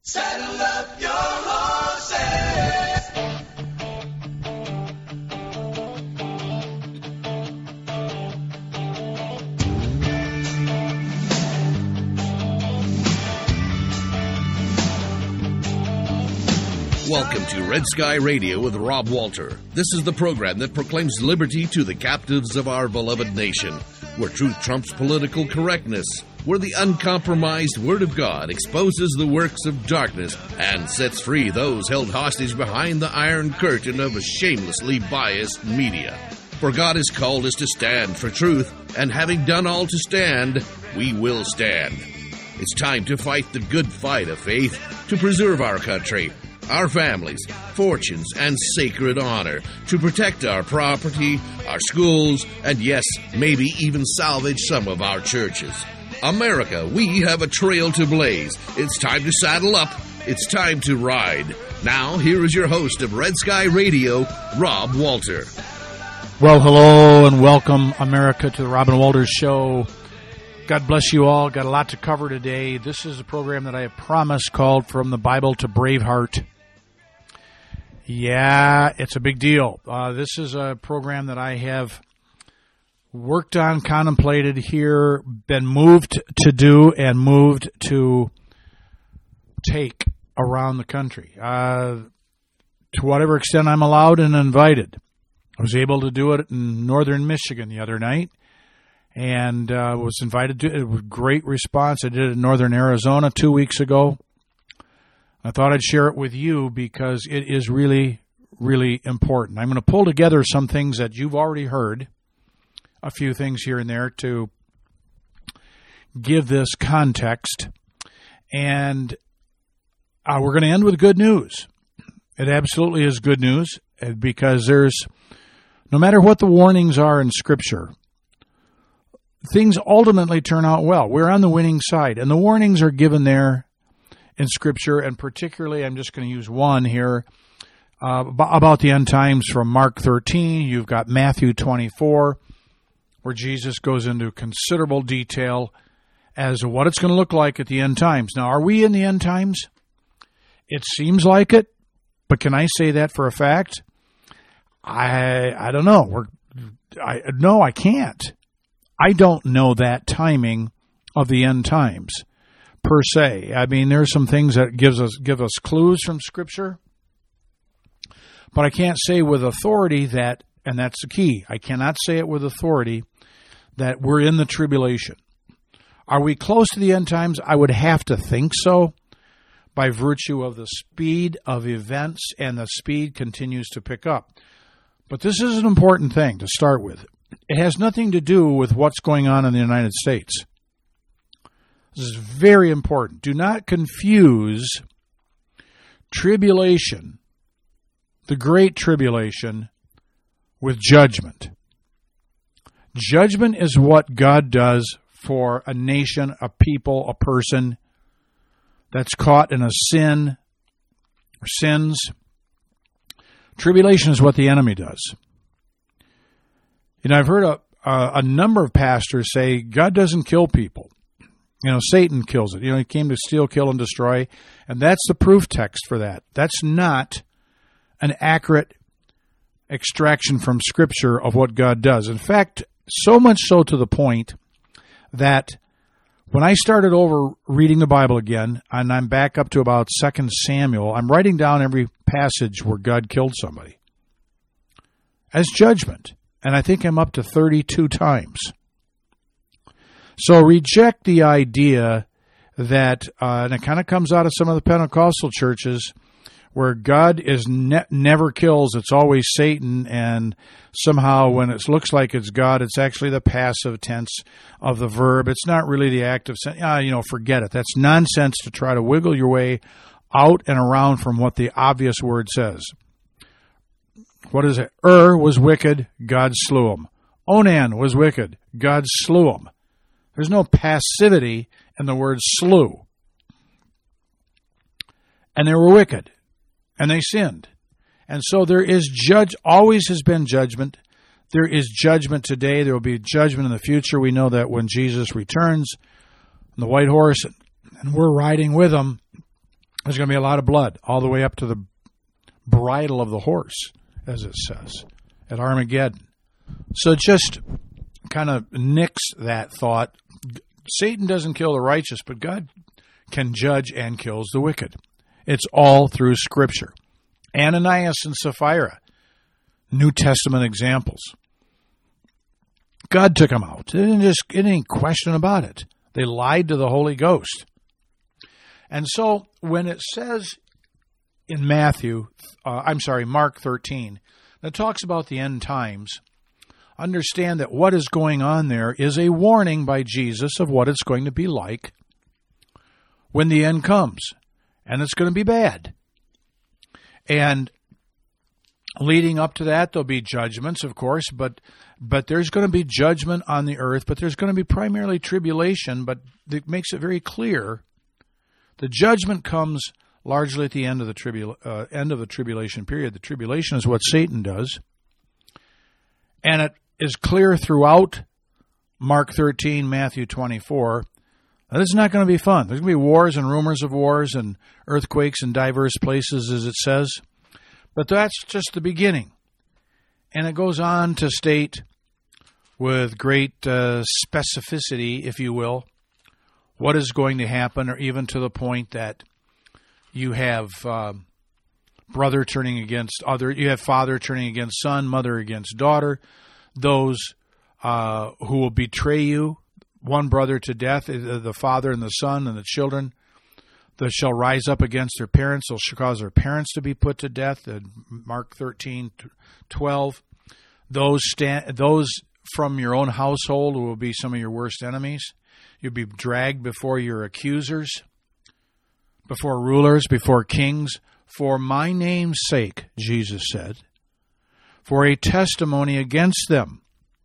Saddle up your horses. Welcome to Red Sky Radio with Rob Walter. This is the program that proclaims liberty to the captives of our beloved nation, where truth trumps political correctness, where the uncompromised Word of God exposes the works of darkness and sets free those held hostage behind the iron curtain of a shamelessly biased media. For God has called us to stand for truth, and having done all to stand, we will stand. It's time to fight the good fight of faith to preserve our country, our families, fortunes, and sacred honor, to protect our property, our schools, and yes, maybe even salvage some of our churches. America, we have a trail to blaze. It's time to saddle up. It's time to ride. Now, here is your host of Red Sky Radio, Rob Walter. Well, hello and welcome, America, to the Robin Walters Show. God bless you all. Got a lot to cover today. This is a program that I have promised called From the Bible to Braveheart. Yeah, it's a big deal. This is a program that I have worked on, contemplated here, been moved to do, and moved to take around the country. To whatever extent I'm allowed and invited. I was able to do it in northern Michigan the other night, and was invited to it. Was a great response. I did it in northern Arizona 2 weeks ago. I thought I'd share it with you because it is really, really important. I'm going to pull together some things that you've already heard, a few things here and there to give this context. And we're going to end with good news. It absolutely is good news because no matter what the warnings are in Scripture, things ultimately turn out well. We're on the winning side, and the warnings are given there in Scripture, and particularly, I'm just going to use one here, about the end times from Mark 13. You've got Matthew 24, where Jesus goes into considerable detail as to what it's going to look like at the end times. Now, are we in the end times? It seems like it, but can I say that for a fact? I don't know. No, I can't. I don't know that timing of the end times per se. I mean, there's some things that give us clues from Scripture, but I can't say with authority that, and that's the key, I cannot say it with authority that we're in the tribulation. Are we close to the end times? I would have to think so, by virtue of the speed of events, and the speed continues to pick up. But this is an important thing to start with. It has nothing to do with what's going on in the United States. This is very important. Do not confuse tribulation, the great tribulation, with judgment. Judgment is what God does for a nation, a people, a person that's caught in a sin or sins. Tribulation is what the enemy does. You know, I've heard a number of pastors say God doesn't kill people. You know, Satan kills it. You know, he came to steal, kill, and destroy. And that's the proof text for that. That's not an accurate extraction from Scripture of what God does. In fact, so much so to the point that when I started over reading the Bible again, and I'm back up to about 2 Samuel, I'm writing down every passage where God killed somebody as judgment. And I think I'm up to 32 times. So reject the idea that, and it kind of comes out of some of the Pentecostal churches, where God is never kills, it's always Satan, and somehow when it looks like it's God, it's actually the passive tense of the verb. It's not really the active sense. Forget it. That's nonsense to try to wiggle your way out and around from what the obvious word says. What is it? Was wicked, God slew him. Onan was wicked, God slew him. There's no passivity in the word slew. And they were wicked, and they sinned. And so there is always has been judgment. There is judgment today. There will be judgment in the future. We know that when Jesus returns on the white horse, and we're riding with him, There's going to be a lot of blood all the way up to the bridle of the horse, as it says, at Armageddon. So just kind of nix that thought. Satan doesn't kill the righteous, but God can judge and kills the wicked. It's all through Scripture. Ananias and Sapphira, New Testament examples. God took them out. Any question about it. They lied to the Holy Ghost. And so when it says in Mark 13, that talks about the end times, understand that what is going on there is a warning by Jesus of what it's going to be like when the end comes. And it's going to be bad. And leading up to that, there'll be judgments, of course, but there's going to be judgment on the earth, but there's going to be primarily tribulation, but it makes it very clear the judgment comes largely at the end of the tribulation period. The tribulation is what Satan does. And it is clear throughout Mark 13, Matthew 24, that it's not going to be fun. There's going to be wars and rumors of wars and earthquakes in diverse places, as it says. But that's just the beginning. And it goes on to state with great specificity, if you will, what is going to happen, or even to the point that you have brother turning against other, you have father turning against son, mother against daughter, those who will betray you, one brother to death, the father and the son and the children, that shall rise up against their parents, they'll cause their parents to be put to death, in Mark 13:12. Those from your own household will be some of your worst enemies. You'll be dragged before your accusers, before rulers, before kings, for my name's sake, Jesus said, for a testimony against them.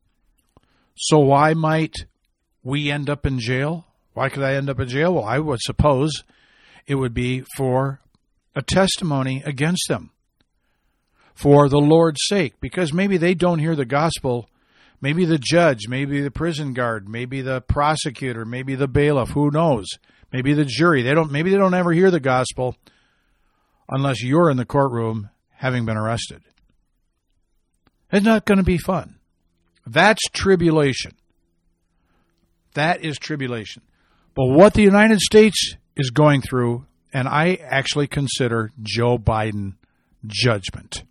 So why might we end up in jail? Why could I end up in jail? Well, I would suppose it would be for a testimony against them, for the Lord's sake, because maybe they don't hear the gospel. Maybe the judge, maybe the prison guard, maybe the prosecutor, maybe the bailiff, who knows? Maybe the jury. Maybe they don't ever hear the gospel unless you're in the courtroom having been arrested. It's not going to be fun. That's tribulation. That is tribulation. But what the United States is going through, and I actually consider Joe Biden judgment.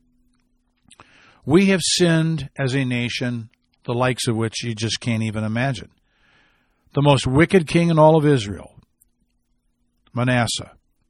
We have sinned as a nation, the likes of which you just can't even imagine. The most wicked king in all of Israel, Manasseh.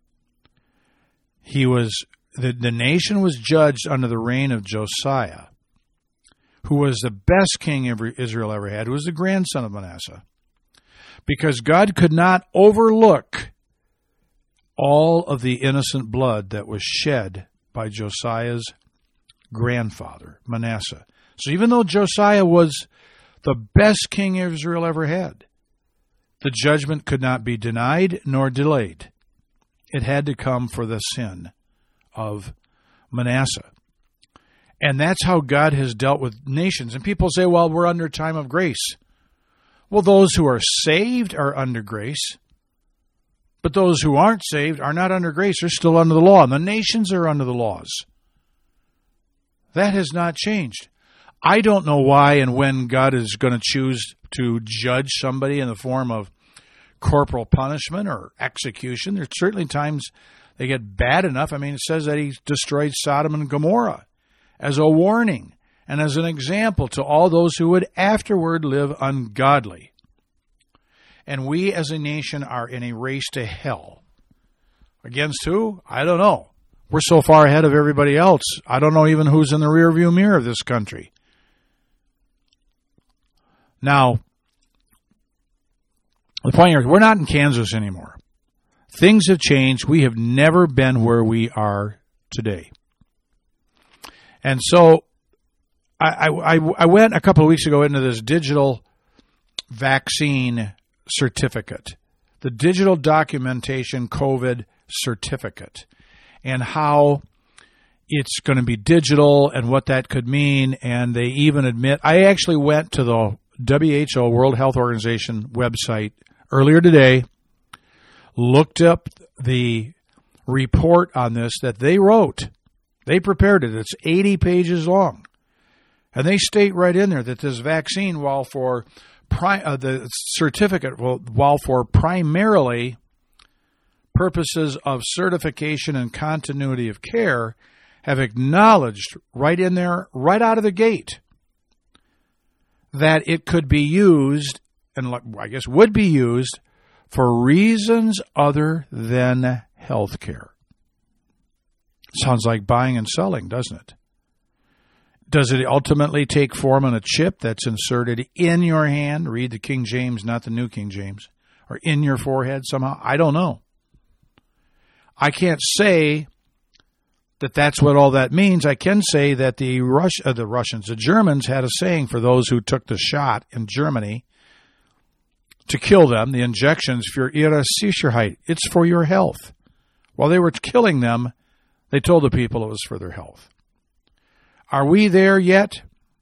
The nation was judged under the reign of Josiah, who was the best king Israel ever had, who was the grandson of Manasseh. Because God could not overlook all of the innocent blood that was shed by Josiah's grandfather, Manasseh. So even though Josiah was the best king Israel ever had, the judgment could not be denied nor delayed. It had to come for the sin of Manasseh. And that's how God has dealt with nations. And people say, well, we're under time of grace. Well, those who are saved are under grace. But those who aren't saved are not under grace. They're still under the law. And the nations are under the laws. That has not changed. I don't know why and when God is going to choose to judge somebody in the form of corporal punishment or execution. There's certainly times they get bad enough. I mean, it says that he destroyed Sodom and Gomorrah as a warning and as an example to all those who would afterward live ungodly. And we as a nation are in a race to hell. Against who? I don't know. We're so far ahead of everybody else. I don't know even who's in the rearview mirror of this country. Now, the point here is we're not in Kansas anymore. Things have changed. We have never been where we are today. And so I went a couple of weeks ago into this digital vaccine certificate, the digital documentation COVID certificate, and how it's going to be digital and what that could mean. And they even admit, I actually went to the WHO, World Health Organization website earlier today, looked up the report on this that they wrote. They prepared it. It's 80 pages long. And they state right in there that this vaccine, while for the certificate, while for primarily purposes of certification and continuity of care, have acknowledged right in there, right out of the gate, that it could be used, and I guess would be used, for reasons other than health care. Sounds like buying and selling, doesn't it? Does it ultimately take form on a chip that's inserted in your hand? Read the King James, not the New King James. Or in your forehead somehow? I don't know. I can't say that that's what all that means. I can say that the Germans had a saying for those who took the shot in Germany to kill them, the injections for Ihre Sicherheit. It's for your health. While they were killing them, they told the people it was for their health. Are we there yet?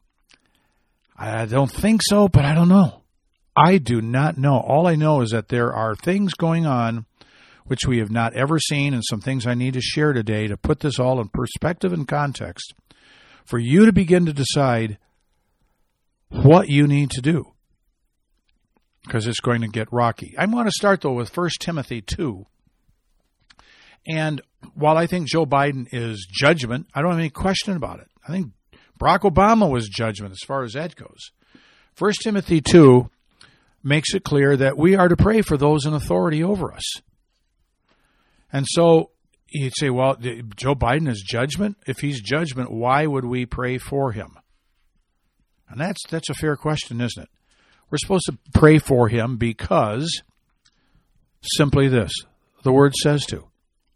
I don't think so, but I don't know. I do not know. All I know is that there are things going on which we have not ever seen, and some things I need to share today to put this all in perspective and context for you to begin to decide what you need to do, because it's going to get rocky. I want to start, though, with 1 Timothy 2. And while I think Joe Biden is judgment, I don't have any question about it. I think Barack Obama was judgment as far as that goes. 1 Timothy 2 makes it clear that we are to pray for those in authority over us. And so you'd say, well, Joe Biden is judgment? If he's judgment, why would we pray for him? And that's a fair question, isn't it? We're supposed to pray for him because simply this, the Word says to.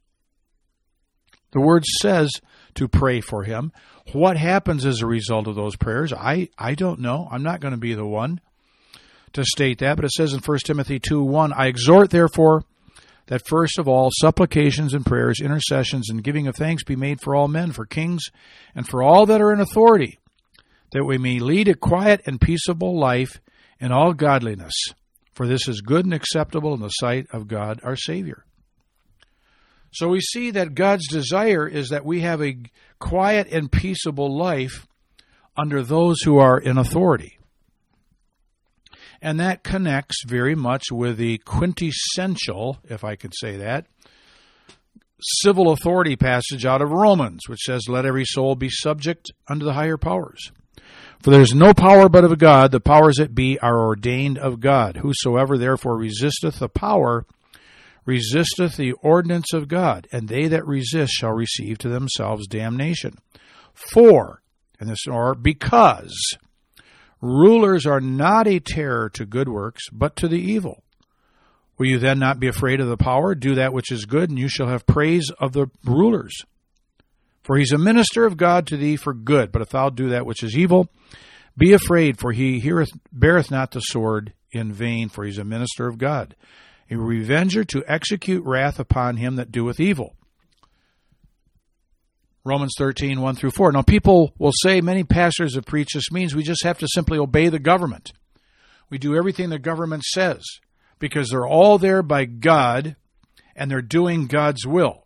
The Word says to pray for him. What happens as a result of those prayers, I don't know. I'm not going to be the one to state that, but it says in 1 Timothy 2:1, I exhort, therefore, that first of all, supplications and prayers, intercessions, and giving of thanks be made for all men, for kings, and for all that are in authority, that we may lead a quiet and peaceable life in all godliness. For this is good and acceptable in the sight of God our Savior. So we see that God's desire is that we have a quiet and peaceable life under those who are in authority. And that connects very much with the quintessential, if I could say that, civil authority passage out of Romans, which says, let every soul be subject unto the higher powers. For there is no power but of God, the powers that be are ordained of God. Whosoever therefore resisteth the power, resisteth the ordinance of God, and they that resist shall receive to themselves damnation. For, and this or because, rulers are not a terror to good works, but to the evil. Will you then not be afraid of the power? Do that which is good, and you shall have praise of the rulers. For he's a minister of God to thee for good. But if thou do that which is evil, be afraid, for he beareth not the sword in vain, for he's a minister of God, a revenger to execute wrath upon him that doeth evil. Romans 13:1-4. Now, people will say, many pastors have preached, this means we just have to simply obey the government. We do everything the government says because they're all there by God and they're doing God's will.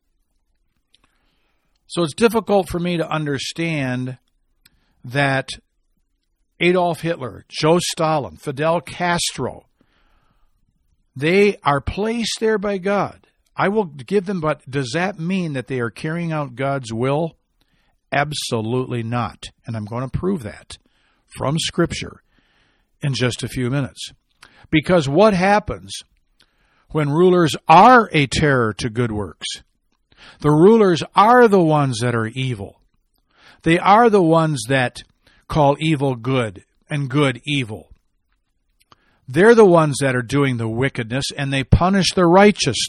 So it's difficult for me to understand that Adolf Hitler, Joe Stalin, Fidel Castro, they are placed there by God. I will give them, but does that mean that they are carrying out God's will? Absolutely not. And I'm going to prove that from Scripture in just a few minutes. Because what happens when rulers are a terror to good works? The rulers are the ones that are evil. They are the ones that call evil good and good evil. They're the ones that are doing the wickedness, and they punish the righteous,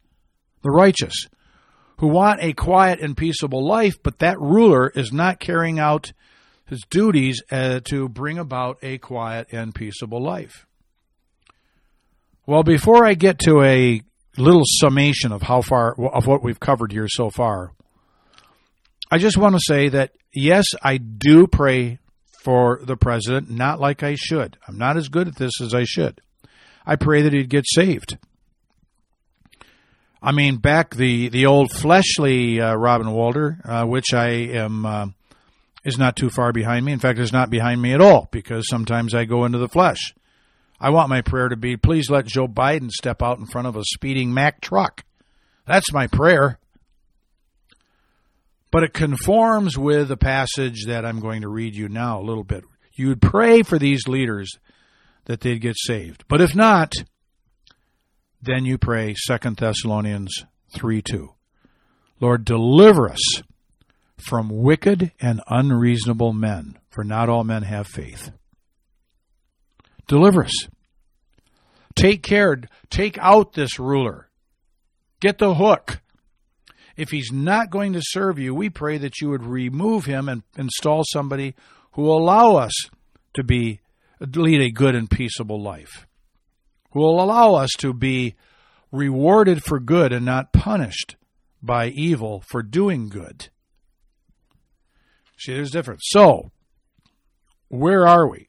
who want a quiet and peaceable life, but that ruler is not carrying out his duties to bring about a quiet and peaceable life. Well, before I get to a little summation of of what we've covered here so far, I just want to say that, yes, I do pray for the president, not like I should. I'm not as good at this as I should. I pray that he'd get saved. I mean, back the old fleshly Robin Walter, which I am, is not too far behind me. In fact, it's not behind me at all, because sometimes I go into the flesh. I want my prayer to be, please let Joe Biden step out in front of a speeding Mack truck. That's my prayer. But it conforms with the passage that I'm going to read you now a little bit. You would pray for these leaders that they'd get saved. But if not, then you pray 2 Thessalonians 3:2. Lord, deliver us from wicked and unreasonable men, for not all men have faith. Deliver us. Take care. Take out this ruler. Get the hook. If he's not going to serve you, we pray that you would remove him and install somebody who will allow us to lead a good and peaceable life, who will allow us to be rewarded for good and not punished by evil for doing good. See, there's a difference. So, where are we?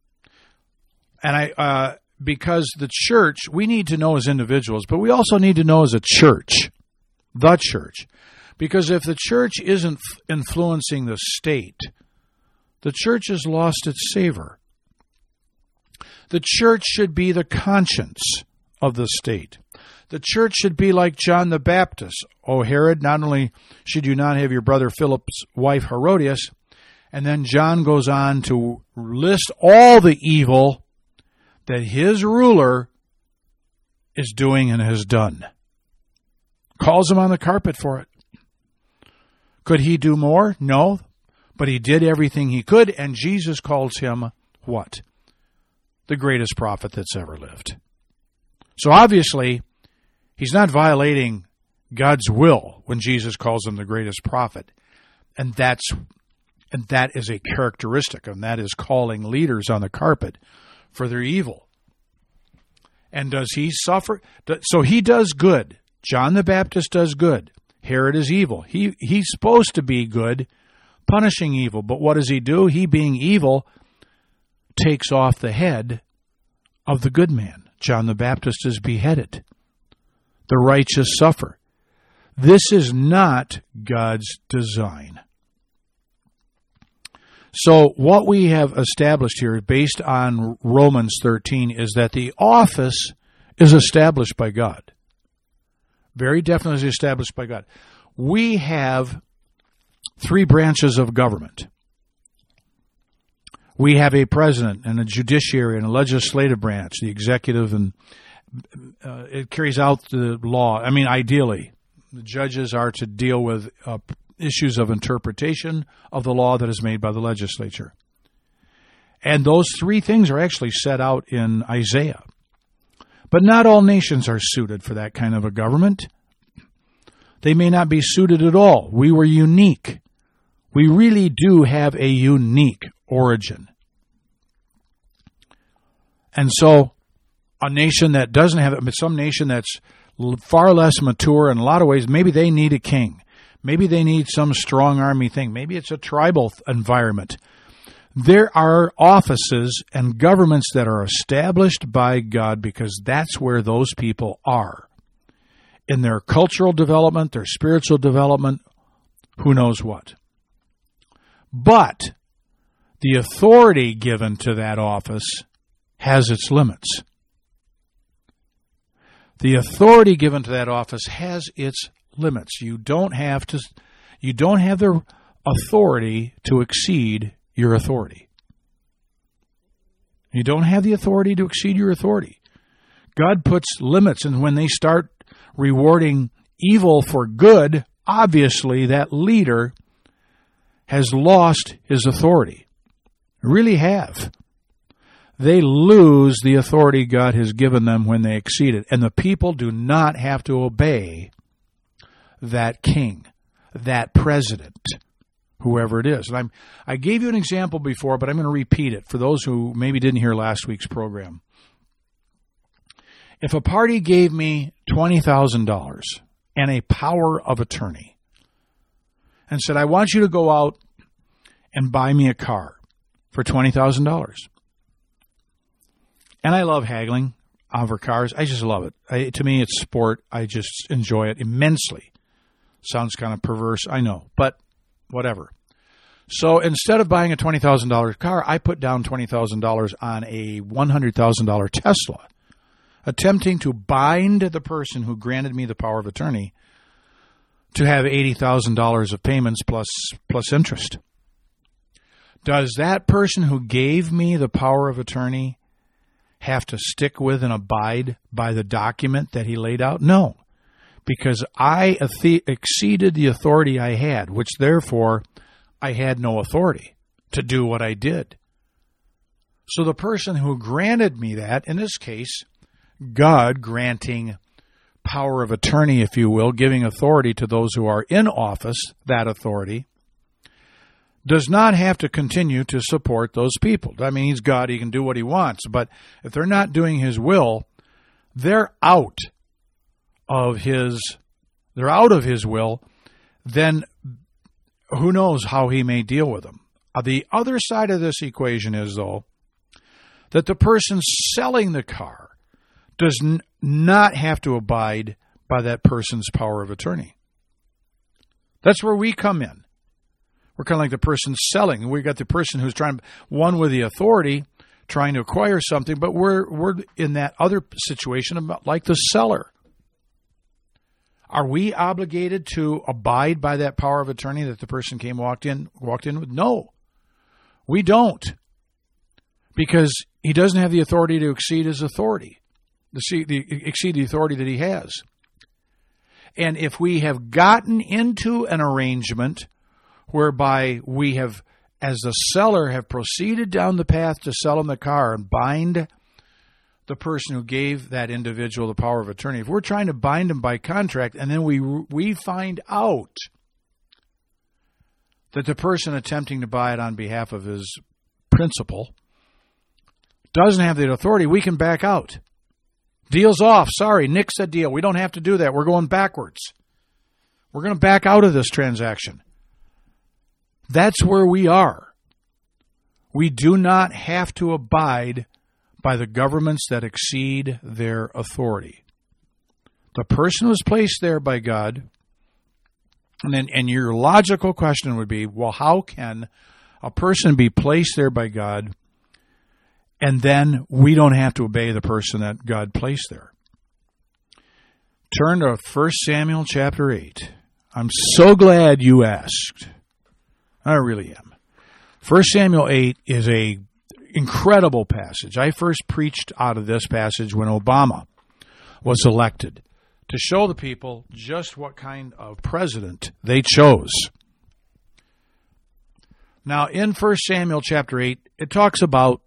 And because the church, we need to know as individuals, but we also need to know as a church, the church. Because if the church isn't influencing the state, the church has lost its savor. The church should be the conscience of the state. The church should be like John the Baptist. O Herod, not only should you not have your brother Philip's wife Herodias, and then John goes on to list all the evil that his ruler is doing and has done. Calls him on the carpet for it. Could he do more? No. But he did everything he could, and Jesus calls him what? The greatest prophet that's ever lived. So obviously, he's not violating God's will when Jesus calls him the greatest prophet. And that is a characteristic, and that is calling leaders on the carpet for their evil. And does he suffer? So he does good. John the Baptist does good. Herod is evil. He's supposed to be good, punishing evil. But what does he do? He, being evil, takes off the head of the good man. John the Baptist is beheaded. The righteous suffer. This is not God's design. So what we have established here, based on Romans 13, is that the office is established by God. Very definitely established by God. We have three branches of government. We have a president and a judiciary and a legislative branch, the executive, and it carries out the law. I mean, ideally, the judges are to deal with issues of interpretation of the law that is made by the legislature. And those three things are actually set out in Isaiah. But not all nations are suited for that kind of a government. They may not be suited at all. We were unique. We really do have a unique origin. And so a nation that doesn't have it, but some nation that's far less mature in a lot of ways, maybe they need a king. Maybe they need some strong army thing. Maybe it's a tribal environment. There are offices and governments that are established by God because that's where those people are. In their cultural development, their spiritual development, who knows what. But the authority given to that office has its limits. The authority given to that office has its limits. You don't have the authority to exceed your authority. You don't have the authority to exceed your authority. God puts limits, and when they start rewarding evil for good, obviously that leader has lost his authority. Really have. They lose the authority God has given them when they exceed it. And the people do not have to obey that king, that president, whoever it is. And I gave you an example before, but I'm going to repeat it for those who maybe didn't hear last week's program. If a party gave me $20,000 and a power of attorney and said, I want you to go out and buy me a car for $20,000. And I love haggling. over cars. I just love it. To me, it's sport. I just enjoy it immensely. Sounds kind of perverse, I know, but whatever. So instead of buying a $20,000 car, I put down $20,000 on a $100,000 Tesla, attempting to bind the person who granted me the power of attorney to have $80,000 of payments plus interest. Does that person who gave me the power of attorney have to stick with and abide by the document that he laid out? No, because I exceeded the authority I had, which therefore I had no authority to do what I did. So the person who granted me that, in this case, God granting power of attorney, if you will, giving authority to those who are in office, that authority, does not have to continue to support those people. I mean, he's God, he can do what he wants, but if they're not doing his will, they're out of his will, then who knows how he may deal with them. The other side of this equation is, though, that the person selling the car does not have to abide by that person's power of attorney. That's where we come in. We're kind of like the person selling. We got the person who's trying, one with the authority, trying to acquire something, but we're in that other situation about like the seller. Are we obligated to abide by that power of attorney that the person walked in with? No, we don't, because he doesn't have the authority to exceed his authority, exceed the authority that he has. And if we have gotten into an arrangement whereby we have, as the seller, have proceeded down the path to sell him the car and bind the person who gave that individual the power of attorney, if we're trying to bind him by contract and then we find out that the person attempting to buy it on behalf of his principal doesn't have the authority, we can back out. Deal's off. Sorry, nix the deal. We don't have to do that. We're going backwards. We're going to back out of this transaction. That's where we are. We do not have to abide by the governments that exceed their authority. The person was placed there by God, and your logical question would be, well, how can a person be placed there by God and then we don't have to obey the person that God placed there? Turn to 1 Samuel chapter 8. I'm so glad you asked. I really am. 1 Samuel 8 is a incredible passage. I first preached out of this passage when Obama was elected to show the people just what kind of president they chose. Now, in 1 Samuel chapter 8, it talks about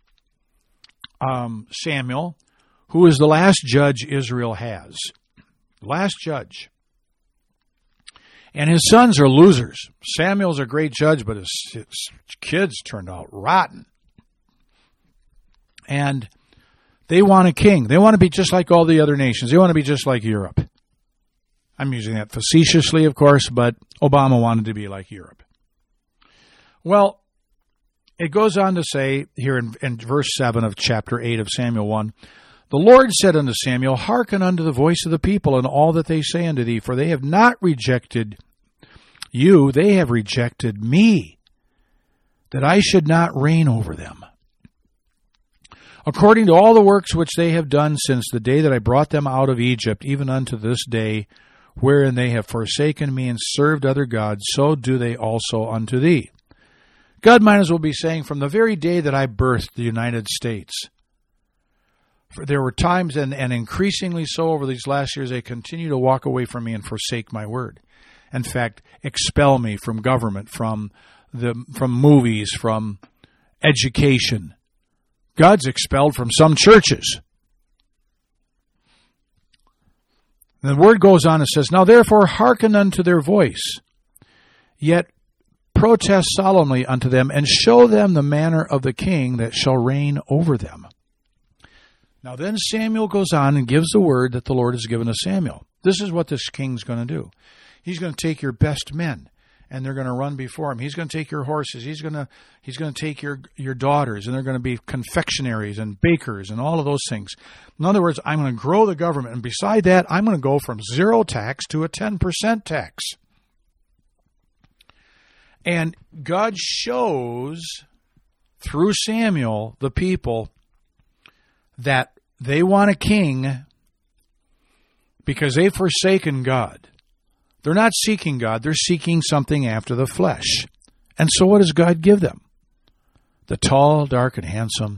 Samuel, who is the last judge Israel has. Last judge. And his sons are losers. Samuel's a great judge, but his kids turned out rotten. And they want a king. They want to be just like all the other nations. They want to be just like Europe. I'm using that facetiously, of course, but Obama wanted to be like Europe. Well, it goes on to say here in verse 7 of chapter 8 of Samuel 1, the Lord said unto Samuel, hearken unto the voice of the people and all that they say unto thee, for they have not rejected you, they have rejected me, that I should not reign over them. According to all the works which they have done since the day that I brought them out of Egypt, even unto this day, wherein they have forsaken me and served other gods, so do they also unto thee. God might as well be saying, from the very day that I birthed the United States, for there were times, and increasingly so over these last years, they continue to walk away from me and forsake my word. In fact, expel me from government, from movies, from education. God's expelled from some churches. The word goes on and says, now therefore hearken unto their voice, yet protest solemnly unto them, and show them the manner of the king that shall reign over them. Now then Samuel goes on and gives the word that the Lord has given to Samuel. This is what this king's going to do. He's going to take your best men and they're going to run before him. He's going to take your horses. He's going to take your daughters, and they're going to be confectionaries and bakers and all of those things. In other words, I'm going to grow the government, and beside that, I'm going to go from 0 tax to a 10% tax. And God shows through Samuel the people that they want a king because they've forsaken God. They're not seeking God. They're seeking something after the flesh. And so what does God give them? The tall, dark, and handsome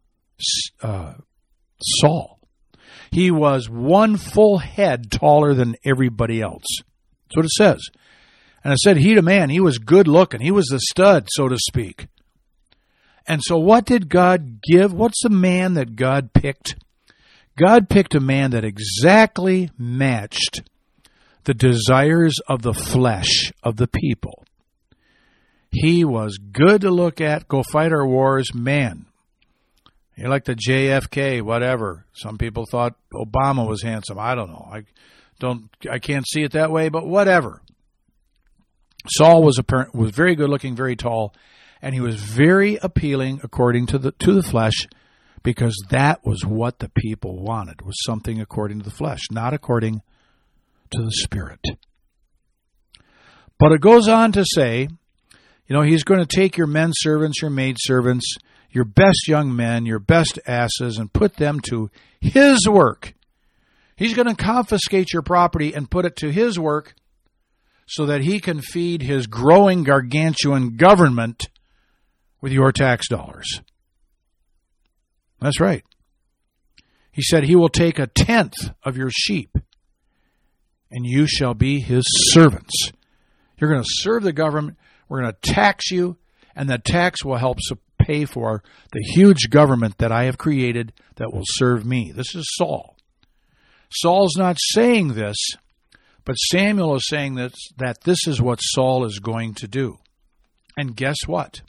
Saul. He was 1 full head taller than everybody else. That's what it says. And it said, he was good looking. He was the stud, so to speak. And so what did God give? What's the man that God picked? God picked a man that exactly matched the desires of the flesh of the people. He was good to look at, go fight our wars, man. You're like the JFK, whatever. Some people thought Obama was handsome. I don't know. I can't see it that way, but whatever. Saul was very good looking, very tall, and he was very appealing according to the flesh, because that was what the people wanted, was something according to the flesh, not according to the Spirit. But it goes on to say, he's going to take your men servants, your maid servants, your best young men, your best asses, and put them to his work. He's going to confiscate your property and put it to his work so that he can feed his growing gargantuan government with your tax dollars. That's right. He said he will take 1/10 of your sheep, and you shall be his servants. You're going to serve the government. We're going to tax you, and the tax will help pay for the huge government that I have created that will serve me. This is Saul. Saul's not saying this, but Samuel is saying that this is what Saul is going to do. And guess what?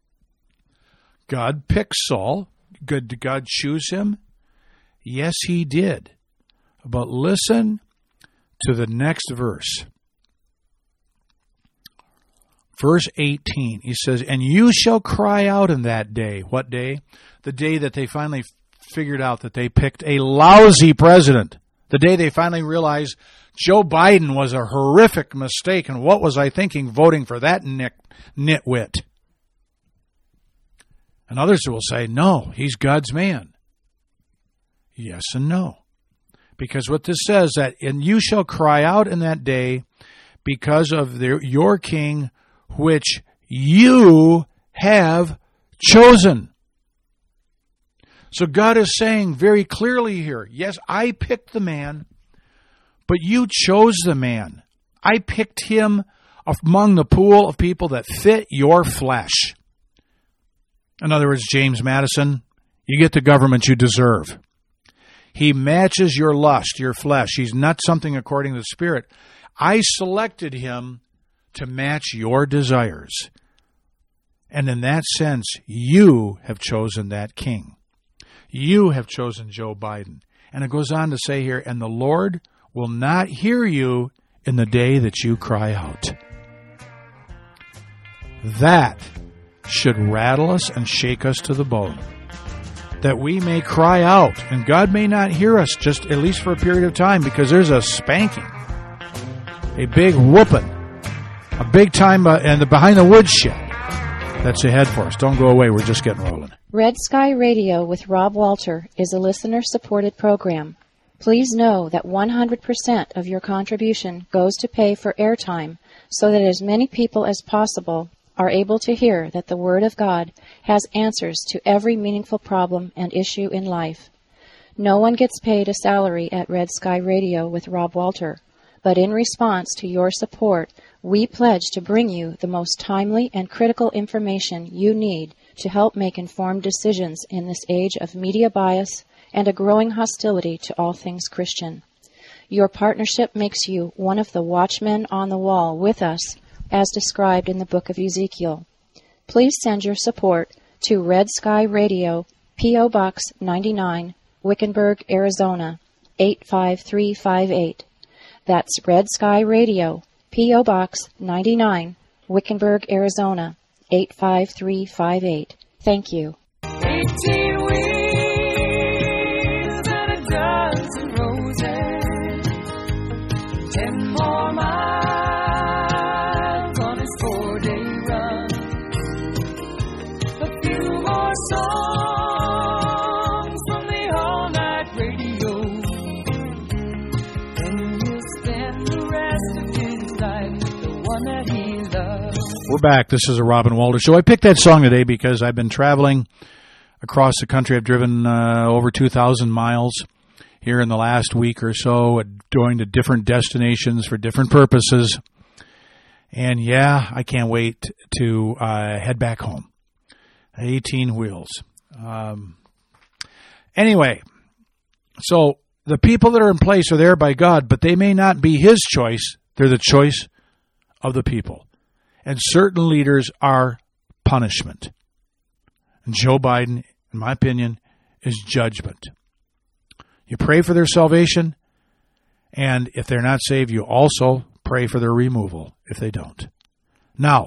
God picked Saul. Did God choose him? Yes, he did. But listen to the next verse. Verse 18, he says, and you shall cry out in that day. What day? The day that they finally figured out that they picked a lousy president. The day they finally realized Joe Biden was a horrific mistake, and what was I thinking voting for that nitwit? And others will say, no, he's God's man. Yes and no. Because what this says, that and you shall cry out in that day because of your king, which you have chosen. So God is saying very clearly here, yes, I picked the man, but you chose the man. I picked him among the pool of people that fit your flesh. In other words, James Madison, you get the government you deserve. He matches your lust, your flesh. He's not something according to the Spirit. I selected him to match your desires. And in that sense, you have chosen that king. You have chosen Joe Biden. And it goes on to say here, and the Lord will not hear you in the day that you cry out. That should rattle us and shake us to the bone. That we may cry out, and God may not hear us, just at least for a period of time, because there's a spanking, a big whooping, a big time and the behind the woodshed that's ahead for us. Don't go away. We're just getting rolling. Red Sky Radio with Rob Walter is a listener-supported program. Please know that 100% of your contribution goes to pay for airtime so that as many people as possible are able to hear that the Word of God has answers to every meaningful problem and issue in life. No one gets paid a salary at Red Sky Radio with Rob Walter, but in response to your support, we pledge to bring you the most timely and critical information you need to help make informed decisions in this age of media bias and a growing hostility to all things Christian. Your partnership makes you one of the watchmen on the wall with us, as described in the book of Ezekiel. Please send your support to Red Sky Radio, P.O. Box 99, Wickenburg, Arizona, 85358. That's Red Sky Radio, P.O. Box 99, Wickenburg, Arizona, 85358. Thank you. 18 wheels and a dozen roses, 10 more miles on his 4-day run, a few more songs from the all-night radio, and he'll spend the rest of his life the one that he loves. We're back. This is a Robin Walter Show. I picked that song today because I've been traveling across the country. I've driven over 2,000 miles here in the last week or so, going to different destinations for different purposes. And yeah, I can't wait to head back home. 18 wheels. Anyway, so the people that are in place are there by God, but they may not be His choice. They're the choice of the people. And certain leaders are punishment. And Joe Biden, in my opinion, is judgment. You pray for their salvation, and if they're not saved, you also pray for their removal if they don't. Now,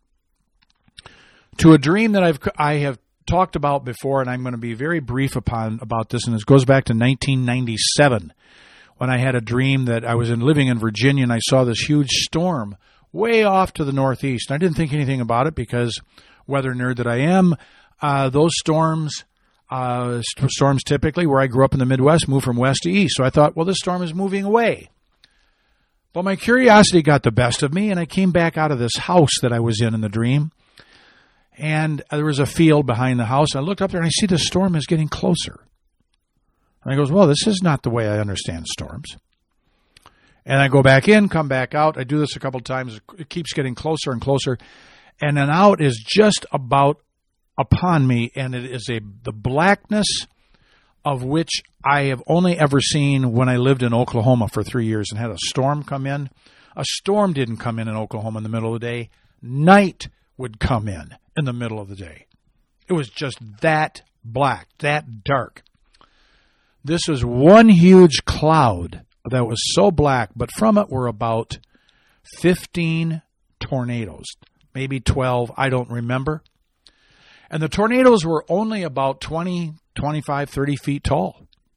to a dream that I have talked about before, and I'm going to be very brief about this, and this goes back to 1997 when I had a dream that I was living in Virginia, and I saw this huge storm way off to the northeast. I didn't think anything about it because, weather nerd that I am, those storms typically, where I grew up in the Midwest, move from west to east. So I thought, well, this storm is moving away. But my curiosity got the best of me, and I came back out of this house that I was in the dream, and there was a field behind the house. I looked up there, and I see the storm is getting closer. And I goes, well, this is not the way I understand storms. And I go back in, come back out. I do this a couple of times. It keeps getting closer and closer. And an out is just about upon me, and it is the blackness of which I have only ever seen when I lived in Oklahoma for 3 years and had a storm come in. A storm didn't come in Oklahoma in the middle of the day. Night would come in the middle of the day. It was just that black, that dark. This was one huge cloud that was so black, but from it were about 15 tornadoes, maybe 12, I don't remember. And the tornadoes were only about 20, 25, 30 feet tall.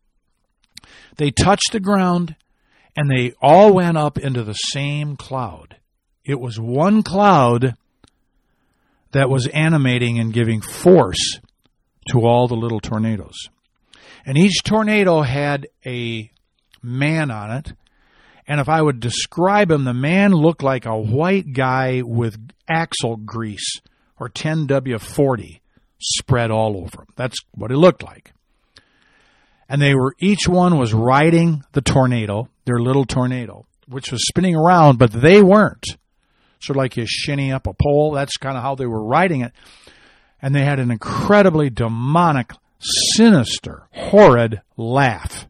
They touched the ground, and they all went up into the same cloud. It was one cloud that was animating and giving force to all the little tornadoes. And each tornado had a man on it, and if I would describe him, the man looked like a white guy with axle grease or 10W40 spread all over him. That's what he looked like. And each one was riding the tornado, their little tornado, which was spinning around, but they weren't. Sort of like you shinny up a pole. That's kind of how they were riding it. And they had an incredibly demonic, sinister, horrid laugh.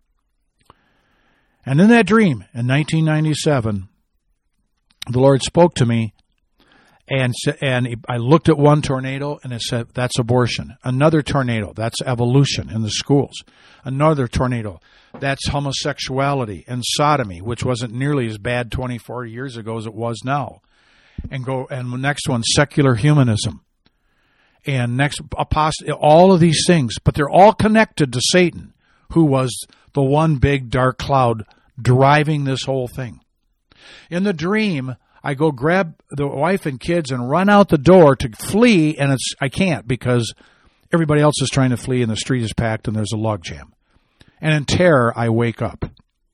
And in that dream, in 1997, the Lord spoke to me, and I looked at one tornado, and it said, that's abortion. Another tornado, that's evolution in the schools. Another tornado, that's homosexuality and sodomy, which wasn't nearly as bad 24 years ago as it was now. And the next one, secular humanism. And next, apostasy, all of these things. But they're all connected to Satan, who was the one big dark cloud driving this whole thing. In the dream, I go grab the wife and kids and run out the door to flee, and I can't because everybody else is trying to flee and the street is packed and there's a logjam. And in terror, I wake up.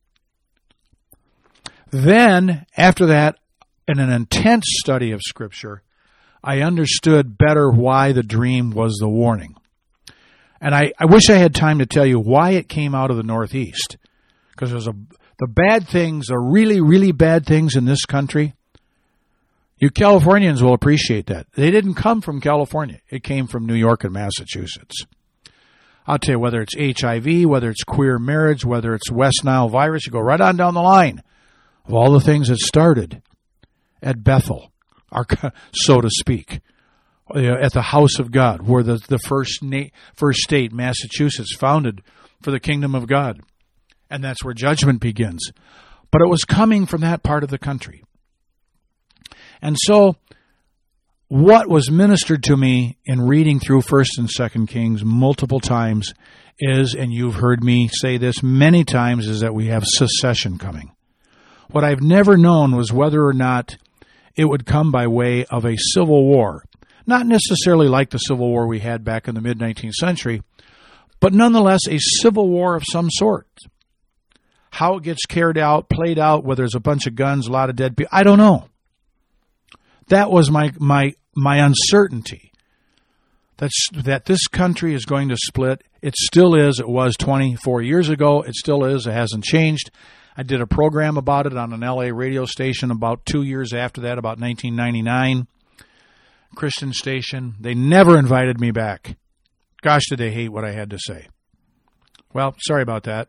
Then, after that, in an intense study of Scripture, I understood better why the dream was the warning. And I wish I had time to tell you why it came out of the Northeast. Because the bad things, the really, really bad things in this country, you Californians will appreciate that. They didn't come from California. It came from New York and Massachusetts. I'll tell you, whether it's HIV, whether it's queer marriage, whether it's West Nile virus, you go right on down the line of all the things that started at Bethel, so to speak, at the house of God, where the first state, Massachusetts, founded for the kingdom of God. And that's where judgment begins. But it was coming from that part of the country. And so what was ministered to me in reading through 1st and 2nd Kings multiple times is, and you've heard me say this many times, is that we have secession coming. What I've never known was whether or not it would come by way of a civil war. Not necessarily like the civil war we had back in the mid-19th century, but nonetheless a civil war of some sort. How it gets carried out, played out, whether there's a bunch of guns, a lot of dead people, I don't know. That was my uncertainty. That this country is going to split. It still is. It was 24 years ago. It still is. It hasn't changed. I did a program about it on an LA radio station about 2 years after that, about 1999. Christian station. They never invited me back. Gosh, did they hate what I had to say. Well, sorry about that.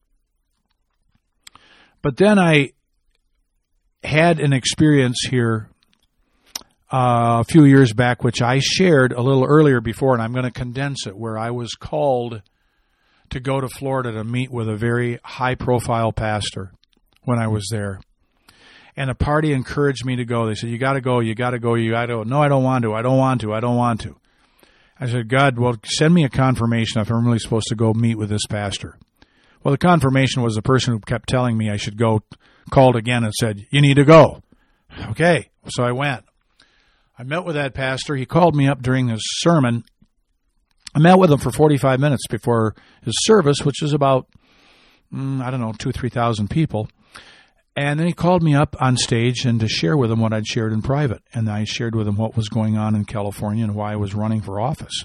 But then I had an experience here a few years back, which I shared a little earlier before, and I'm going to condense it, where I was called to go to Florida to meet with a very high-profile pastor when I was there. And the party encouraged me to go. They said, you got to go, you got to go, you got to go. No, I don't want to, I don't want to, I don't want to. I said, God, well, send me a confirmation if I'm really supposed to go meet with this pastor. Well, the confirmation was the person who kept telling me I should go, called again and said, you need to go. Okay, so I went. I met with that pastor. He called me up during his sermon. I met with him for 45 minutes before his service, which is about, 2,000 or 3,000 people. And then he called me up on stage and to share with him what I'd shared in private. And I shared with him what was going on in California and why I was running for office.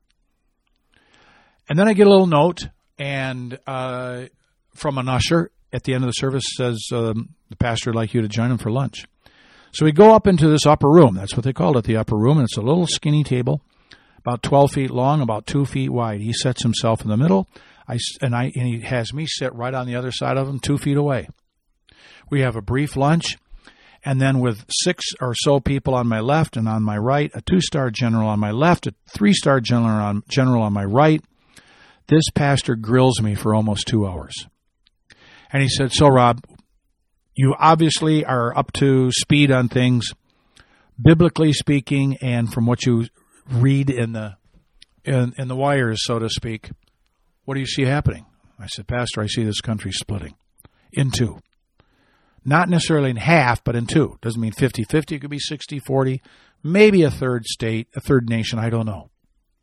And then I get a little note and from an usher at the end of the service says, the pastor would like you to join him for lunch. So we go up into this upper room. That's what they called it, the upper room. And it's a little skinny table, about 12 feet long, about 2 feet wide. He sets himself in the middle, and he has me sit right on the other side of him, 2 feet away. We have a brief lunch, and then with 6 or so people on my left and on my right, a 2-star general on my left, a 3-star general on my right, this pastor grills me for almost 2 hours. And he said, so Rob, you obviously are up to speed on things, biblically speaking, and from what you read in the wires, so to speak. What do you see happening? I said, Pastor, I see this country splitting in two. Not necessarily in half, but in two. Doesn't mean 50-50. It could be 60-40, maybe a third state, a third nation. I don't know.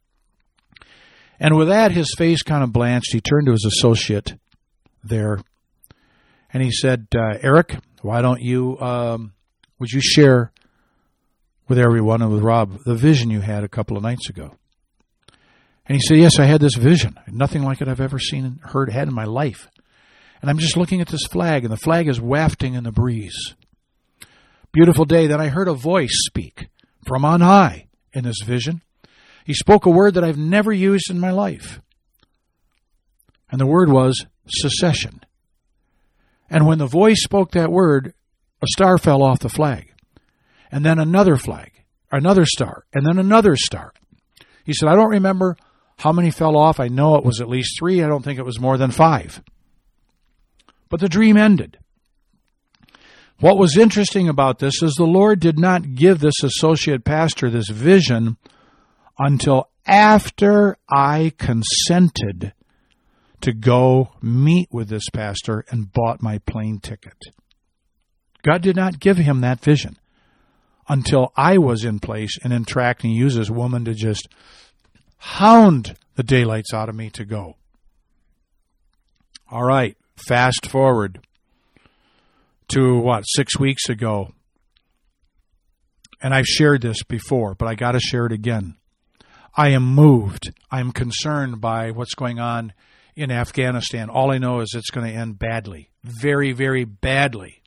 And with that, his face kind of blanched. He turned to his associate there, and he said, Eric, why don't you, would you share with everyone and with Rob the vision you had a couple of nights ago? And he said, yes, I had this vision. Nothing like it I've ever seen and had in my life. And I'm just looking at this flag, and the flag is wafting in the breeze. Beautiful day. Then I heard a voice speak from on high in this vision. He spoke a word that I've never used in my life. And the word was secession. And when the voice spoke that word, a star fell off the flag. And then another flag, another star, and then another star. He said, I don't remember how many fell off. I know it was at least 3. I don't think it was more than 5. But the dream ended. What was interesting about this is the Lord did not give this associate pastor this vision until after I consented to go meet with this pastor and bought my plane ticket. God did not give him that vision until I was in place and in track, and he used this woman to just hound the daylights out of me to go. All right, fast forward to 6 weeks ago. And I've shared this before, but I got to share it again. I am moved. I'm concerned by what's going on in Afghanistan. All I know is it's going to end badly. Very, very badly.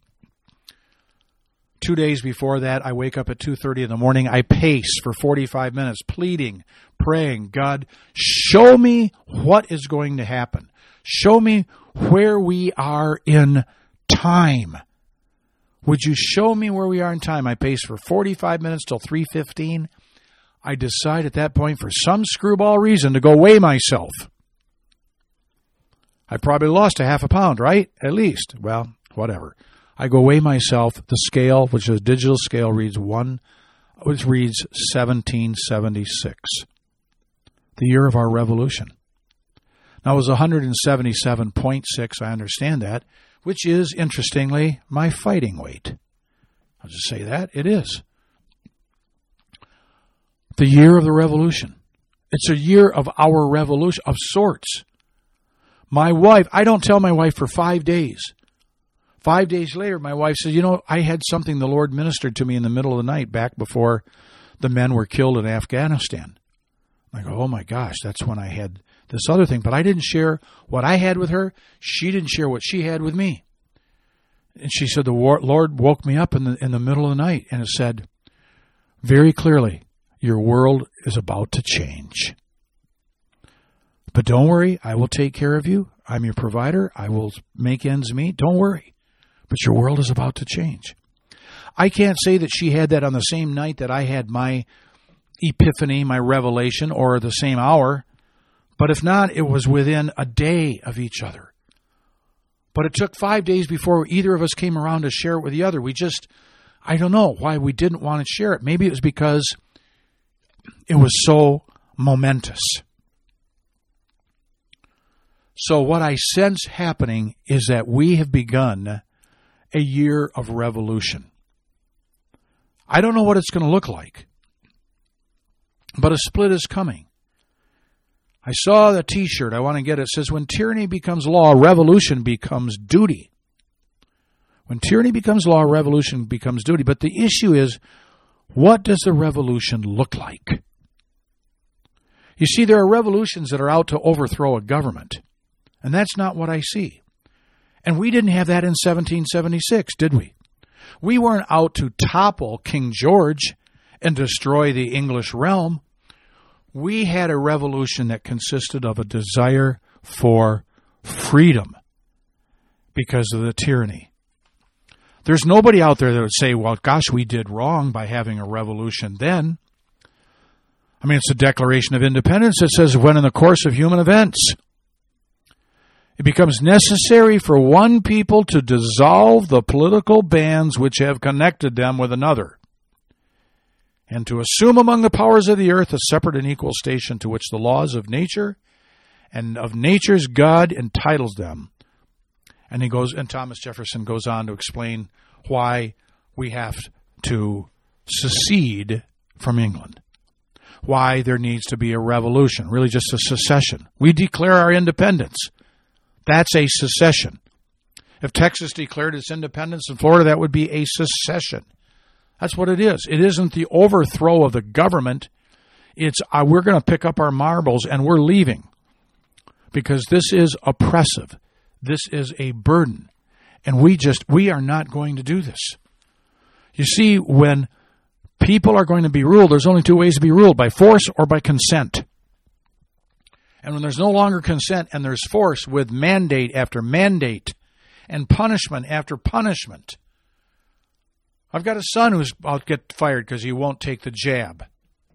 2 days before that, I wake up at 2:30 in the morning. I pace for 45 minutes, pleading, praying, God, show me what is going to happen. Show me where we are in time. Would you show me where we are in time? I pace for 45 minutes till 3:15. I decide at that point, for some screwball reason, to go weigh myself. I probably lost a half a pound, right? At least. Well, whatever. I go weigh myself. The scale, which is a digital scale, reads 1 which reads 1776, the year of our revolution. Now, it was 177.6, I understand that, which is, interestingly, my fighting weight. I'll just say that. It is. The year of the revolution. It's a year of our revolution, of sorts. My wife, I don't tell my wife for 5 days. 5 days later, my wife says, I had something the Lord ministered to me in the middle of the night back before the men were killed in Afghanistan. I go, oh my gosh, that's when I had this other thing. But I didn't share what I had with her. She didn't share what she had with me. And she said, the Lord woke me up in the middle of the night, and it said very clearly, your world is about to change. But don't worry, I will take care of you. I'm your provider. I will make ends meet. Don't worry. But your world is about to change. I can't say that she had that on the same night that I had my epiphany, my revelation, or the same hour. But if not, it was within a day of each other. But it took 5 days before either of us came around to share it with the other. I don't know why we didn't want to share it. Maybe it was because it was so momentous. So what I sense happening is that we have begun a year of revolution. I don't know what it's going to look like, but a split is coming. I saw the T-shirt. I want to get it. It says, when tyranny becomes law, revolution becomes duty. When tyranny becomes law, revolution becomes duty. But the issue is, what does the revolution look like? You see, there are revolutions that are out to overthrow a government, and that's not what I see. And we didn't have that in 1776, did we? We weren't out to topple King George and destroy the English realm. We had a revolution that consisted of a desire for freedom because of the tyranny. There's nobody out there that would say, well, gosh, we did wrong by having a revolution then. I mean, it's a Declaration of Independence that says, when in the course of human events, it becomes necessary for one people to dissolve the political bands which have connected them with another, and to assume among the powers of the earth a separate and equal station to which the laws of nature and of nature's God entitles them. And Thomas Jefferson goes on to explain why we have to secede from England, why there needs to be a revolution, really just a secession. We declare our independence. That's a secession. If Texas declared its independence in Florida, that would be a secession. That's what it is. It isn't the overthrow of the government. It's we're going to pick up our marbles and we're leaving because this is oppressive. This is a burden. And we are not going to do this. You see, when people are going to be ruled, there's only two ways to be ruled, by force or by consent. And when there's no longer consent and there's force with mandate after mandate and punishment after punishment. I've got a son who's about to get fired because he won't take the jab.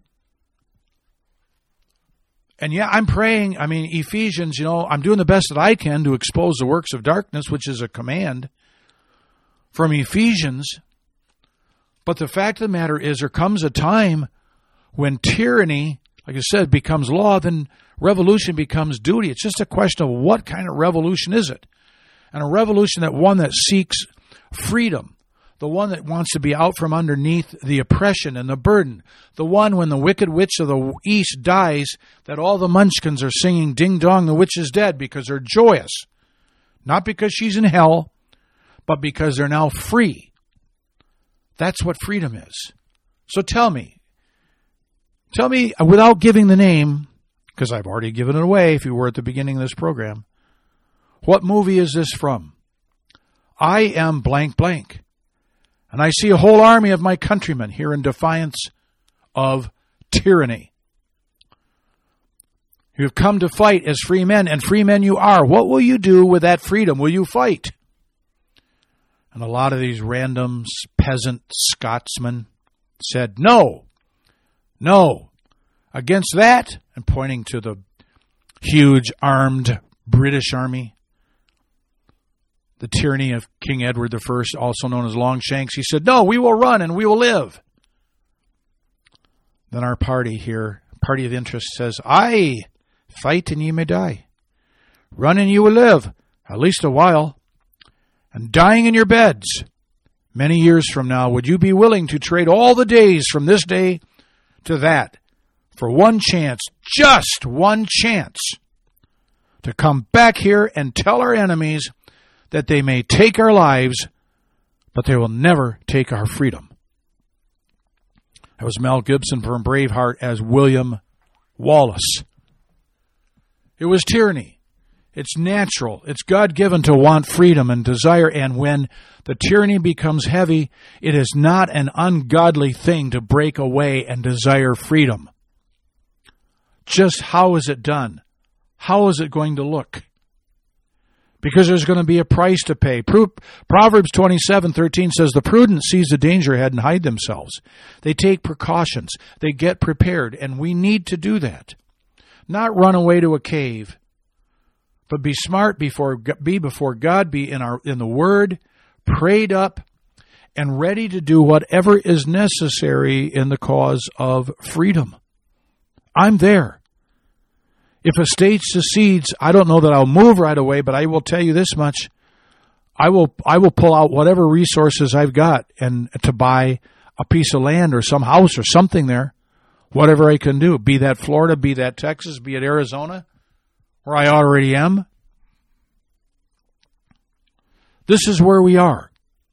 And yeah, I'm praying. I mean, Ephesians, I'm doing the best that I can to expose the works of darkness, which is a command from Ephesians. But the fact of the matter is, there comes a time when tyranny, like I said, becomes law, then revolution becomes duty. It's just a question of what kind of revolution is it? And a revolution that seeks freedom. The one that wants to be out from underneath the oppression and the burden. The one when the wicked witch of the east dies, that all the munchkins are singing, ding dong, the witch is dead, because they're joyous. Not because she's in hell, but because they're now free. That's what freedom is. So tell me, without giving the name, because I've already given it away if you were at the beginning of this program, what movie is this from? I am blank blank. And I see a whole army of my countrymen here in defiance of tyranny. You have come to fight as free men, and free men you are. What will you do with that freedom? Will you fight? And a lot of these random peasant Scotsmen said, no, against that, and pointing to the huge armed British army. The tyranny of King Edward I, also known as Longshanks, he said, no, we will run and we will live. Then our party here, party of interest, says, "Aye, fight and ye may die. Run and you will live, at least a while. And dying in your beds. Many years from now, would you be willing to trade all the days from this day to that for one chance, just one chance, to come back here and tell our enemies that they may take our lives, but they will never take our freedom?" That was Mel Gibson from Braveheart as William Wallace. It was tyranny. It's natural. It's God-given to want freedom and desire, and when the tyranny becomes heavy, it is not an ungodly thing to break away and desire freedom. Just how is it done? How is it going to look? Because there's going to be a price to pay. Proverbs 27:13 says, "The prudent seize the danger ahead and hide themselves." They take precautions. They get prepared, and we need to do that. Not run away to a cave, but be smart before God, be in the Word, prayed up, and ready to do whatever is necessary in the cause of freedom. I'm there. If a state secedes, I don't know that I'll move right away, but I will tell you this much. I will pull out whatever resources I've got and to buy a piece of land or some house or something there, whatever I can do, be that Florida, be that Texas, be it Arizona, where I already am. This is where we are.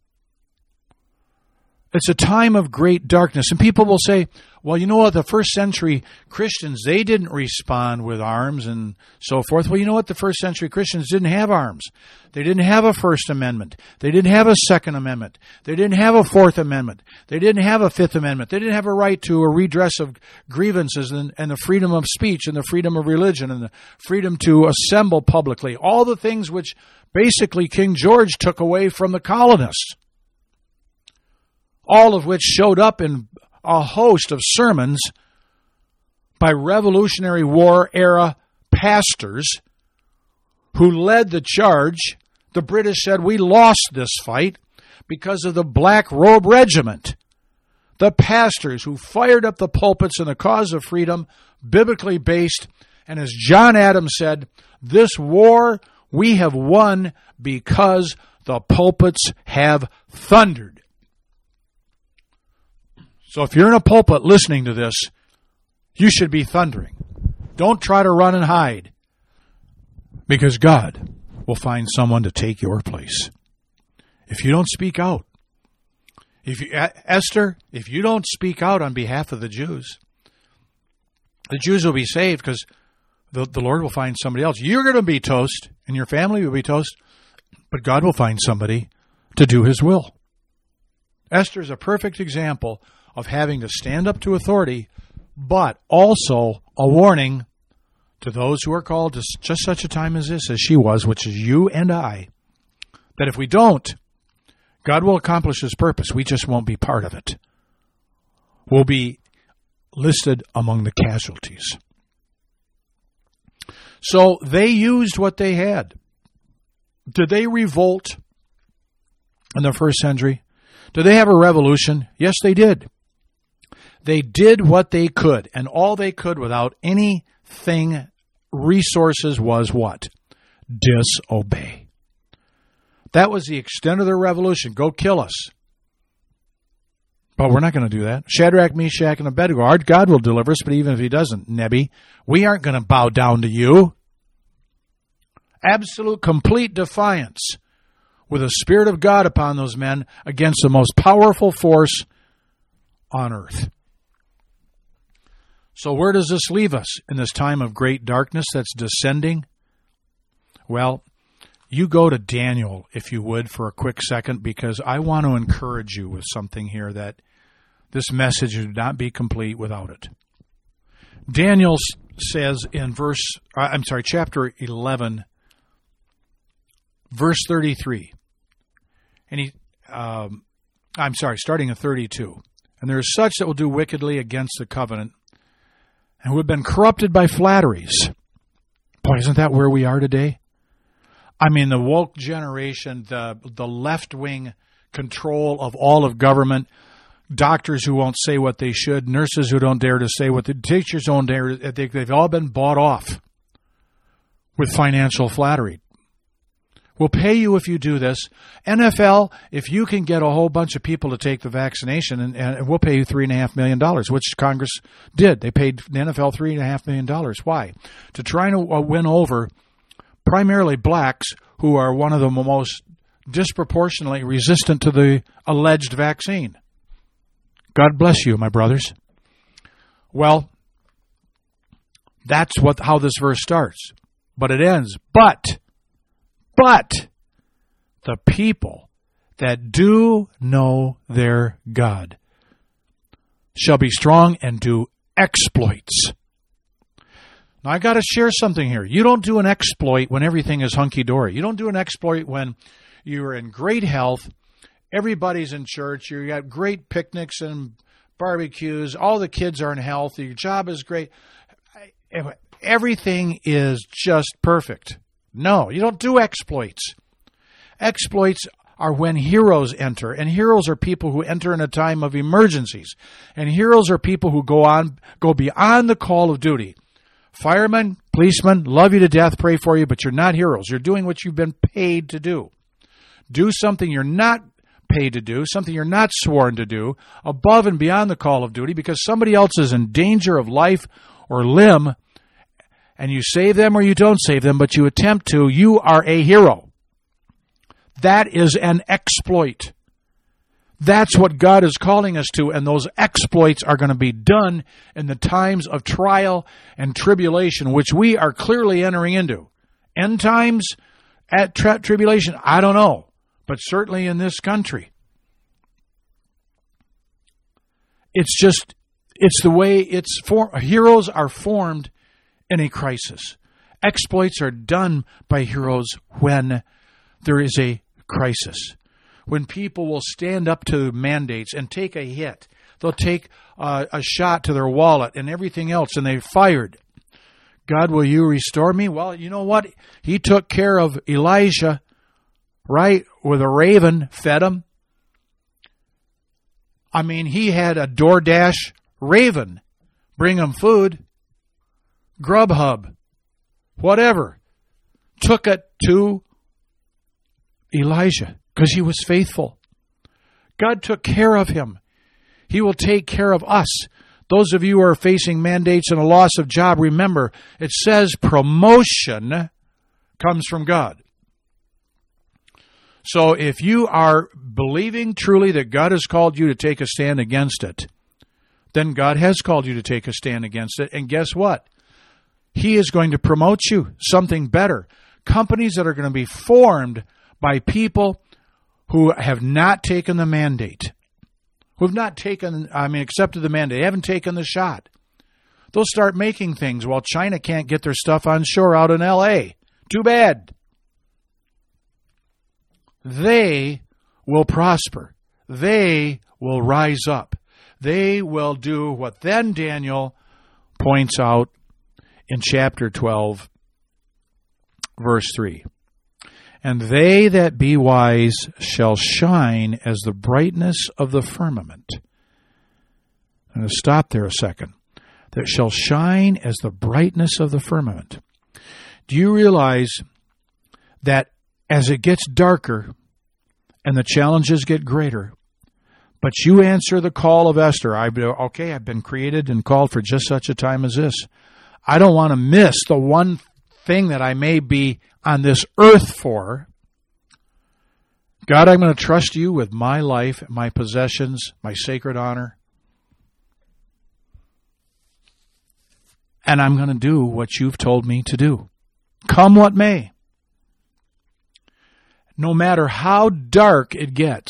It's a time of great darkness. And people will say, well, you know what, the first century Christians, they didn't respond with arms and so forth. Well, you know what, the first century Christians didn't have arms. They didn't have a First Amendment. They didn't have a Second Amendment. They didn't have a Fourth Amendment. They didn't have a Fifth Amendment. They didn't have a right to a redress of grievances and the freedom of speech and the freedom of religion and the freedom to assemble publicly. All the things which basically King George took away from the colonists. All of which showed up in a host of sermons by Revolutionary War era pastors who led the charge. The British said, we lost this fight because of the Black Robe Regiment. The pastors who fired up the pulpits in the cause of freedom, biblically based, and as John Adams said, this war we have won because the pulpits have thundered. So if you're in a pulpit listening to this, you should be thundering. Don't try to run and hide, because God will find someone to take your place. If you don't speak out, Esther, if you don't speak out on behalf of the Jews will be saved because the Lord will find somebody else. You're going to be toast, and your family will be toast, but God will find somebody to do His will. Esther is a perfect example of having to stand up to authority, but also a warning to those who are called to just such a time as this, as she was, which is you and I, that if we don't, God will accomplish His purpose. We just won't be part of it. We'll be listed among the casualties. So they used what they had. Did they revolt in the first century? Did they have a revolution? Yes, they did. They did what they could, and all they could without anything, resources, was what? Disobey. That was the extent of their revolution. Go kill us. But we're not going to do that. Shadrach, Meshach, and Abednego. Our God will deliver us, but even if He doesn't, Nebi, we aren't going to bow down to you. Absolute, complete defiance with the Spirit of God upon those men against the most powerful force on earth. So where does this leave us in this time of great darkness that's descending? Well, you go to Daniel, if you would, for a quick second, because I want to encourage you with something here that this message would not be complete without it. Daniel says in chapter 11, verse 33, and starting at 32. And there is such that will do wickedly against the covenant, and who have been corrupted by flatteries. Boy, isn't that where we are today? I mean, the woke generation, the left-wing control of all of government, doctors who won't say what they should, nurses who don't dare to say what the teachers don't dare. They've all been bought off with financial flattery. We'll pay you if you do this. NFL, if you can get a whole bunch of people to take the vaccination, and we'll pay you $3.5 million, which Congress did. They paid the NFL $3.5 million. Why? To try to win over primarily blacks who are one of the most disproportionately resistant to the alleged vaccine. God bless you, my brothers. Well, that's how this verse starts. But it ends. But the people that do know their God shall be strong and do exploits. Now, I got to share something here. You don't do an exploit when everything is hunky-dory. You don't do an exploit when you're in great health, everybody's in church, you got great picnics and barbecues, all the kids are in health, your job is great. Everything is just perfect. No, you don't do exploits. Exploits are when heroes enter, and heroes are people who enter in a time of emergencies, and heroes are people who go beyond the call of duty. Firemen, policemen, love you to death, pray for you, but you're not heroes. You're doing what you've been paid to do. Do something you're not paid to do, something you're not sworn to do, above and beyond the call of duty, because somebody else is in danger of life or limb, and you save them or you don't save them, but you attempt to, you are a hero. That is an exploit. That's what God is calling us to, and those exploits are going to be done in the times of trial and tribulation, which we are clearly entering into. End times at tribulation, I don't know, but certainly in this country. It's the way heroes are formed in a crisis. Exploits are done by heroes when there is a crisis. When people will stand up to mandates and take a hit. They'll take a shot to their wallet and everything else, and they're fired. God, will you restore me? Well, you know what? He took care of Elijah, right? With a raven, fed him. I mean, he had a DoorDash raven bring him food. Grubhub, whatever. Took it to Elijah because he was faithful. God took care of him. He will take care of us. Those of you who are facing mandates and a loss of job, remember, it says promotion comes from God. So if you are believing truly that God has called you to take a stand against it, then God has called you to take a stand against it. And guess what? He is going to promote you something better. Companies that are going to be formed by people who have not taken the mandate, who have not accepted the mandate, they haven't taken the shot. They'll start making things while China can't get their stuff on shore out in L.A. Too bad. They will prosper. They will rise up. They will do what then Daniel points out in chapter 12, verse 3. And they that be wise shall shine as the brightness of the firmament. I'm going to stop there a second. That shall shine as the brightness of the firmament. Do you realize that as it gets darker and the challenges get greater, but you answer the call of Esther, I've been created and called for just such a time as this. I don't want to miss the one thing that I may be on this earth for. God, I'm going to trust you with my life, my possessions, my sacred honor. And I'm going to do what you've told me to do. Come what may. No matter how dark it gets,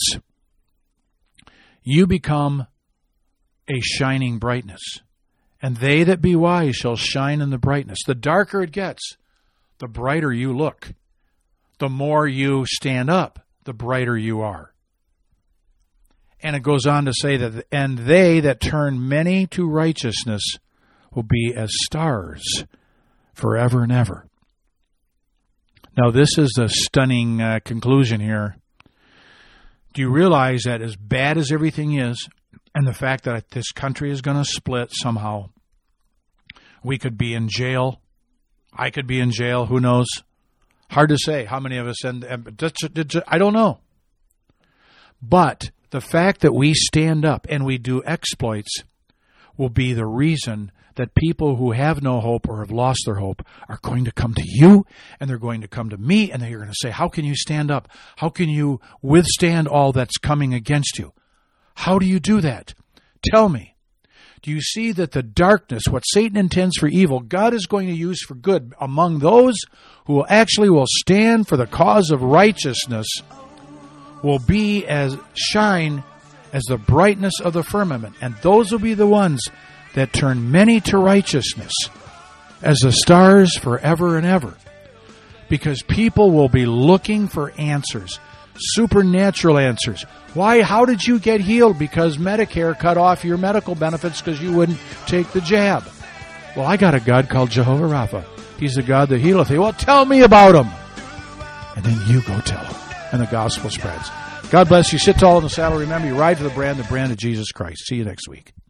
you become a shining brightness. And they that be wise shall shine in the brightness. The darker it gets, the brighter you look. The more you stand up, the brighter you are. And it goes on to say that, and they that turn many to righteousness will be as stars forever and ever. Now, this is a stunning conclusion here. Do you realize that as bad as everything is, and the fact that this country is going to split somehow. We could be in jail. I could be in jail. Who knows? Hard to say how many of us. I don't know. But the fact that we stand up and we do exploits will be the reason that people who have no hope or have lost their hope are going to come to you, and they're going to come to me, and they're going to say, how can you stand up? How can you withstand all that's coming against you? How do you do that? Tell me. Do you see that the darkness, what Satan intends for evil, God is going to use for good among those who will stand for the cause of righteousness, will be as shine as the brightness of the firmament. And those will be the ones that turn many to righteousness as the stars forever and ever. Because people will be looking for answers, supernatural answers. Why? How did you get healed? Because Medicare cut off your medical benefits because you wouldn't take the jab. Well, I got a God called Jehovah Rapha. He's the God that healeth thee. Well, tell me about him. And then you go tell him. And the gospel spreads. God bless you. Sit tall in the saddle. Remember, you ride for the brand of Jesus Christ. See you next week.